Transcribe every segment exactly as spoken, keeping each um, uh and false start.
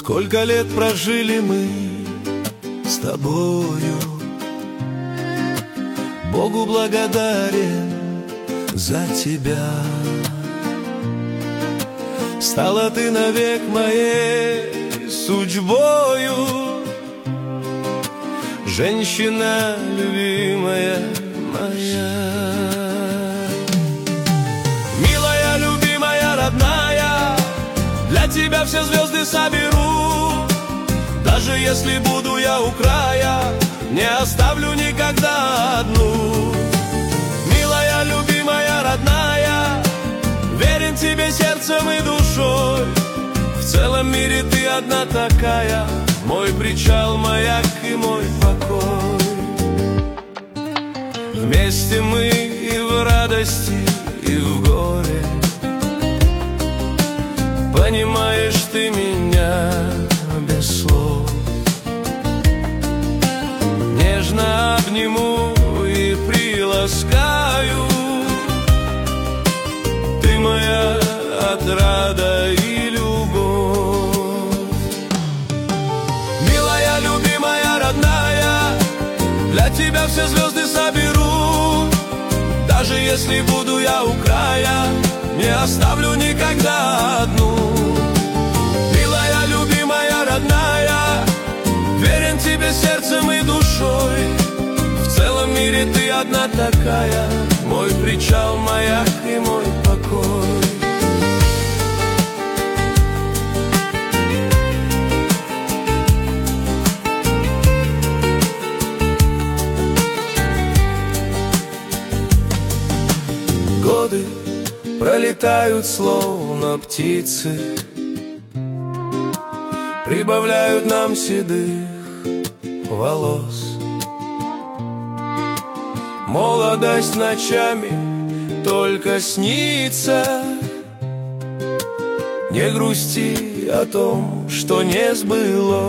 Сколько лет прожили мы с тобою, Богу благодарен за тебя. Стала ты навек моей судьбою, женщина любимая моя. Милая, любимая, родная, для тебя все звезды соберу. Даже если буду я у края, не оставлю никогда одну. Милая, любимая, родная, верен тебе сердцем и душой. В целом мире ты одна такая, мой причал, маяк и мой покой. Вместе мы и в радости, и в горе. Понимаешь ты меня без слов. Нежно обниму и приласкаю. Ты моя отрада и любовь. Милая, любимая, родная, для тебя все звезды соберу. Даже если буду я у края, не оставлю никогда одну. Милая, любимая, родная, верен тебе сердцем и душой. В целом мире ты одна такая, мой причал, маяк и мой покой. Годы пролетают словно птицы, прибавляют нам седых волос. Молодость ночами только снится. Не грусти о том, что не сбылось.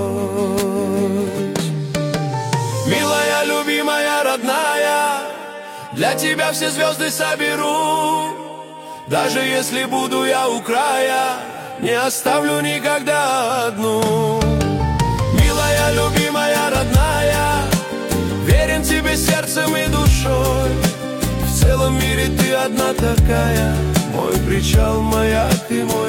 Милая, любимая, родная, для тебя все звезды соберу. Даже если буду я у края, не оставлю никогда одну. Милая, любимая, родная, верен тебе сердцем и душой. В целом мире ты одна такая, мой причал, маяк и мой